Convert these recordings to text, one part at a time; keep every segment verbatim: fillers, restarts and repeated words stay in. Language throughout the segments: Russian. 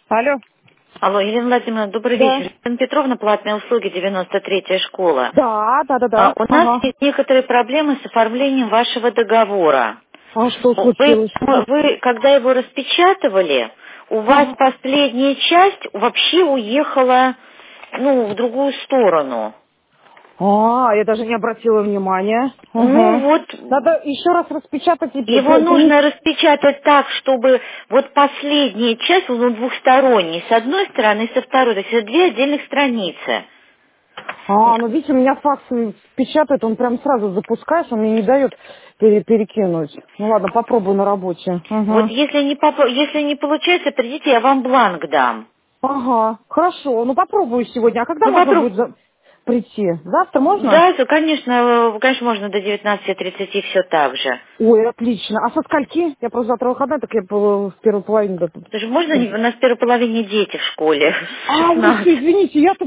Алло. Алло, Елена Владимировна, добрый Да. вечер. Елена Петровна, платные услуги, девяносто третья школа. Да, да, да, А, да. у нас Ага. есть некоторые проблемы с оформлением вашего договора. А что О, Вы, случилось? вы, когда его распечатывали, у вас Ага. последняя часть вообще уехала, ну, в другую сторону. А, я даже не обратила внимания. Ну, Ага. вот, Надо еще раз распечатать и при- его при- нужно принести. распечатать так, чтобы вот последняя часть, он двухсторонний, с одной стороны и со второй, то есть это две отдельных страницы. А, ну видите, у меня факс печатает, он прям сразу запускаешь, он мне не дает пере- перекинуть. Ну ладно, попробую на работе. Вот Ага. если не, попро- если не получается, придите, я вам бланк дам. Ага, хорошо, ну попробую сегодня. А когда Ну, можно попробуй. будет за- прийти? Завтра можно? Да, то, конечно, э, конечно, можно до девятнадцати тридцати все так же. Ой, отлично. А со скольки? Я просто завтра выходная, так я по- в первой половине до... Даже можно, не- у нас в первой половине дети в школе, с А, ой, все, шестнадцати. извините, я-то...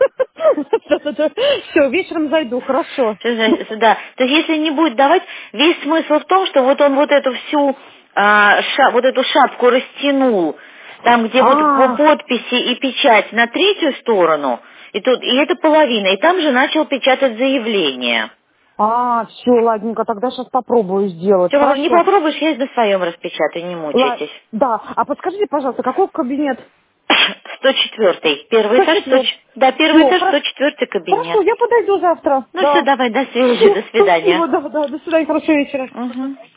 Все, вечером зайду, хорошо. Что значит, да. То есть если не будет давать, весь смысл в том, что вот он вот эту всю, а, ша- вот эту шапку растянул, там, где вот по А, подписи и печать на третью сторону, и тут, и это половина, и там же начал печатать заявление. а, все, ладненько, тогда сейчас попробую сделать, Все, не хорошо. попробуешь, я на своем распечатаю, не Ла- мучайтесь. Да, а подскажите, пожалуйста, какой кабинет? сто четвёртый. Первый сто этаж, сто четыре. ч- да, первый Все, этаж, хорошо. сто четвёртый Хорошо, кабинет. я подойду завтра, Ну все, да. давай, до связи, Все, до спасибо, свидания. да, да, до свидания, хорошего вечера. Угу.